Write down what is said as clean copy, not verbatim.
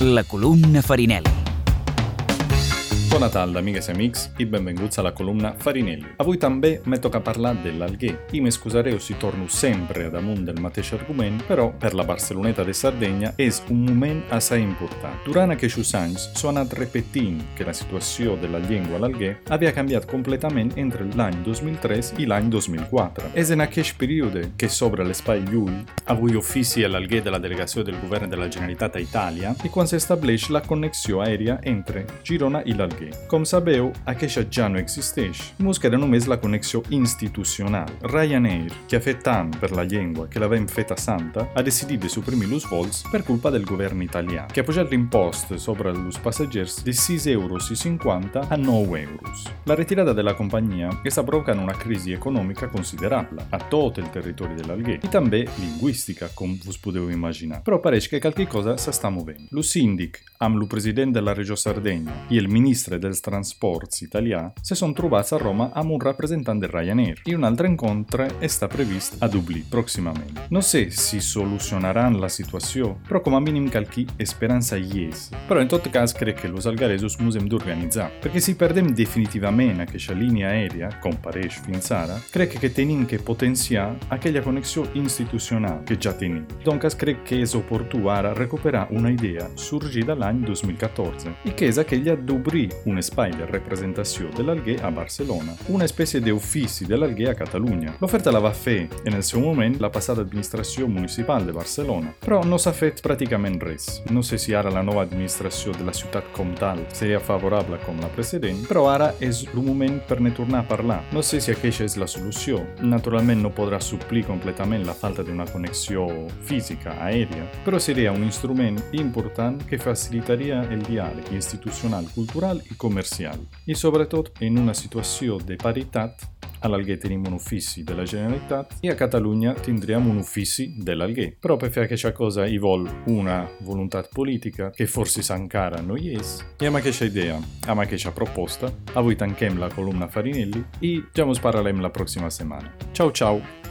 La columna Farinelli. Bon Natal, amigues i amics, i benvinguts a la columna Farinelli. Avui també me toca parlar de l'Alguer, i m'excusareu si torno sempre damunt del mateix argument, però per la Barceloneta de Sardenya és un moment assai important. Durant aquests anys s'ha anat repetint que la situació de la llengua a l'Alguer havia canviat completament entre l'any 2003 i l'any 2004. És en aquest període que s'obre l'espai Llull, avui ofici a l'Alguer de la delegació del govern de la Generalitat a Itàlia, i quan s'estableix la connexió aèria entre Girona i l'Alguer. Com sabeu, aquesta ja no existeix. Mos queda només la connexió institucional. Ryanair, que ha fet tant per la llengua que l'avem feta santa, ha decidit de suprimir els vols per culpa del govern italià, que ha pujat l'impost sobre els passatgers de 6,50 € a 9 €. La retirada de la companyia està provocant una crisi econòmica considerable a tot el territori de l'Alguer i també lingüística, com vos podeu imaginar. Però pareix que qualque cosa s'està movent. Lo síndic, amb el president de la regió Sardegna i el ministre dels transports italià se sono trovati a Roma amb un rappresentant de Ryanair i un altre incontro està previst a Dublí prossimament. No sé si solucionaran la situació, però com a mínim qualque esperança hi és. Però en tot cas crec que els algaresos ens hem d'organitzar, perquè si perdem definitivament aquesta línia aèria, com pareix fins ara, crec que tenim que potenciar aquella connexió institucional que ja tenim. Doncs crec que és oportú ara recuperar una idea sorgida l'any 2014 i que és aquella d'obrir un espai de representació de l'Alguer a Barcelona, una espècie d'ofici de l'Alguer a Catalunya. L'offerta la va fer en el seu moment la passada administració municipal de Barcelona, però no s'ha fet pràcticament res. No sé si ara la nova administració de la ciutat com tal seria favorable com la precedent, però ara és el moment per ne tornar a parlar. No sé si aquesta és la solució. Naturalment no podrà suplir completament la falta d'una connexió física aèria, però seria un instrument important que facilitaria el diàleg institucional, cultural i comercial. I sobretot en una situació de paritat, a l'Alguer tenim un ofici de la Generalitat i a Catalunya tindríem un ofici de l'Alguer. Però per fer aquesta cosa hi vol una voluntat política que forse encara no hi és. I amb aquesta idea, amb aquesta proposta, avui tanquem la columna Farinelli i ja ens parlarem la pròxima setmana. Ciao ciao!